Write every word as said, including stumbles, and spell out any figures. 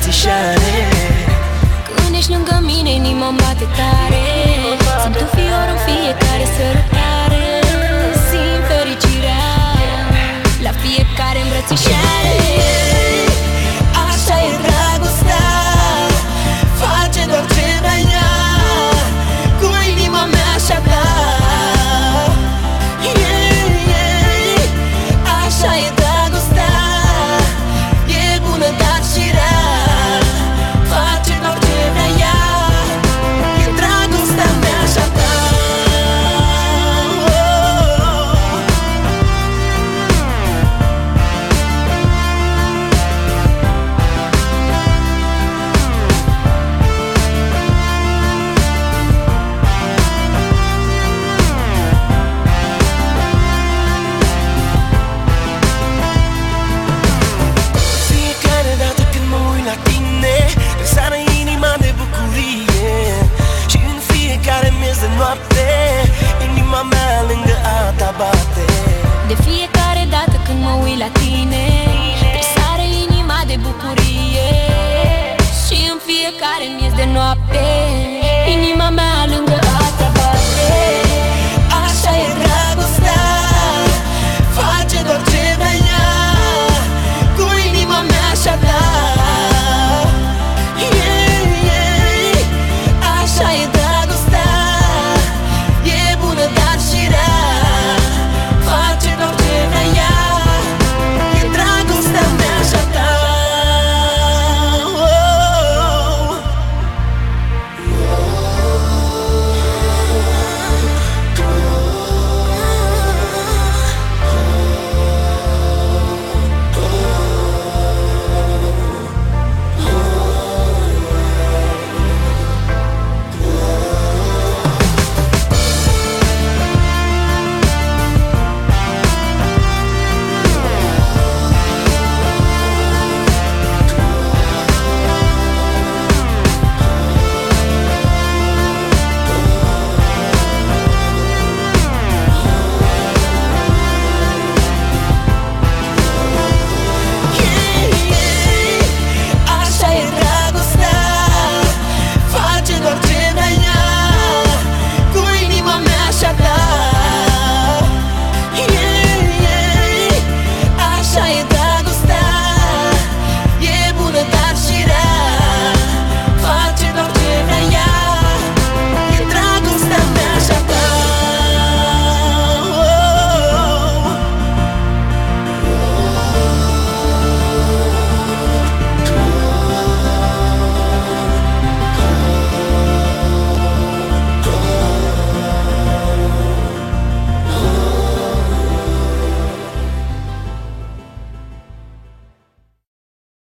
îmbrățișare. Când ești lângă mine, inima-mi bate tare. Simt un fior în fiecare sărutare. Simt fericirea la fiecare îmbrățișare. Așa e dragostea, face doar ce vrea ea, cu inima mea așa da. Yeah, yeah. Așa e dragostea, e bună dar și rea, face doar ce vrea ea, e dragostea mea așa da. Răsară inima de bucurie și în fiecare miez de noapte inima mea lângă a ta bate. De fiecare dată când mă uit la tine răsară inima de bucurie și în fiecare miez de noapte inima mea lângă